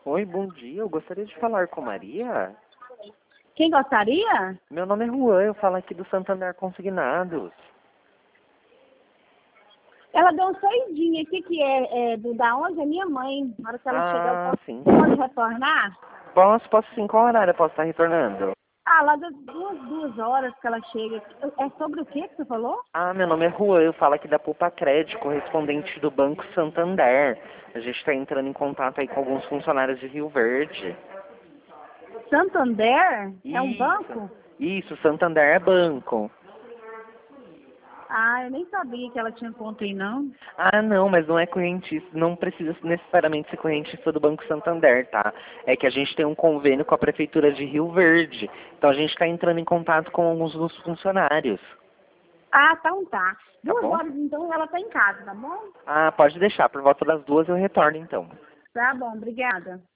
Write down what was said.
Oi, bom dia. Eu gostaria de falar com Maria. Quem gostaria? Meu nome é Juan, eu falo aqui do Santander Consignados. Ela deu uma saidinha. O que é? Da onde? É minha mãe. Na hora que ela chegar, eu posso, Sim. pode retornar? Posso sim. Qual horário eu posso estar retornando? Lá das 2 horas que ela chega. É sobre o que você falou? Meu nome é Juan, eu falo aqui da Poupa Crédito, correspondente do Banco Santander. A gente está entrando em contato aí com alguns funcionários de Rio Verde. Santander? É um Isso. banco? Isso, Santander é banco. Eu nem sabia que ela tinha conta aí, não. Não, mas não é correntista, não precisa necessariamente ser correntista do Banco Santander, tá? É que a gente tem um convênio com a Prefeitura de Rio Verde, então a gente está entrando em contato com alguns dos funcionários. Então tá. Tá Duas bom? horas, então, ela tá em casa, tá bom? Pode deixar, por volta das 2 eu retorno então. Tá bom, obrigada.